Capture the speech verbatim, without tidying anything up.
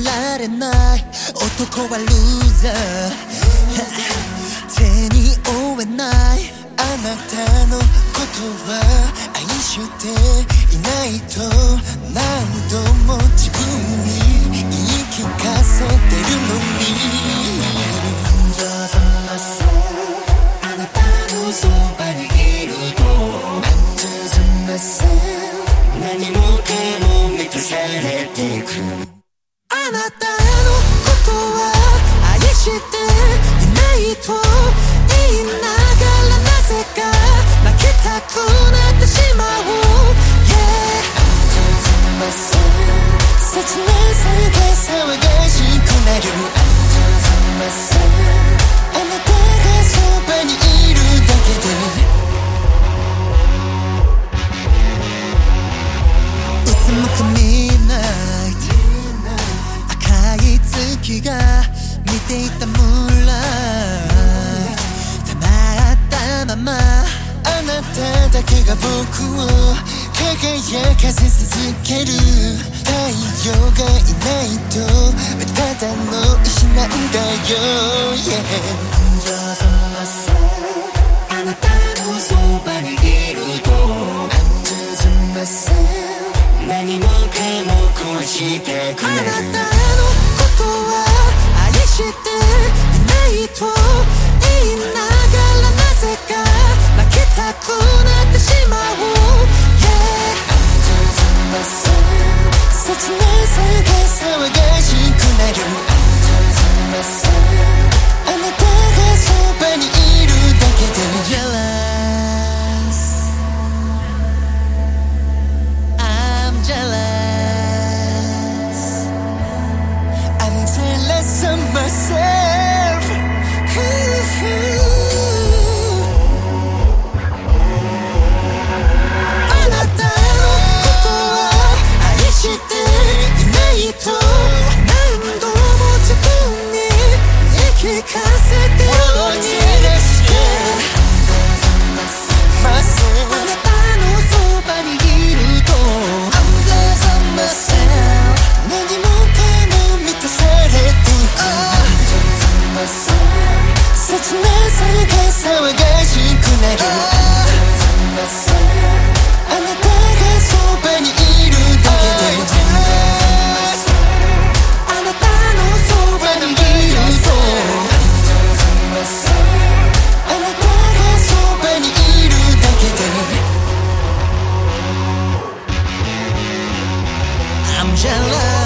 られない男はルーザー手に負えないあなたのことは愛していないと何度も自分に言い聞かせてるのにあなたのそばにいると何もかも満たされていくあなたのことは愛していないと言いながらなぜか負けたくなってしまう、yeah、切なさが騒がしくなるあなたがそばにいるだけで赤い月が見ていたムーンライトたまったままあなただけが僕を輝かせ続ける太陽がいないとただの石なんだよ、yeah、あなたのそばにいると何もかも壊してくれるあなたのことは愛していないと言いながらなぜか負けたくなってしまう、yeah、切なさが騒がしくなるあなたがそばにいるだけで Jealous of myselfあなたのことは愛していないと何度も自分に言い聞かせてるのに、yeah、あなたのそばにいると I'm blessed myself 何もかも満たされて切なさが騒がしくなるあなたがそばにいるだけであなたのそばにいるとあなたがそばにいるだけで I'm jealous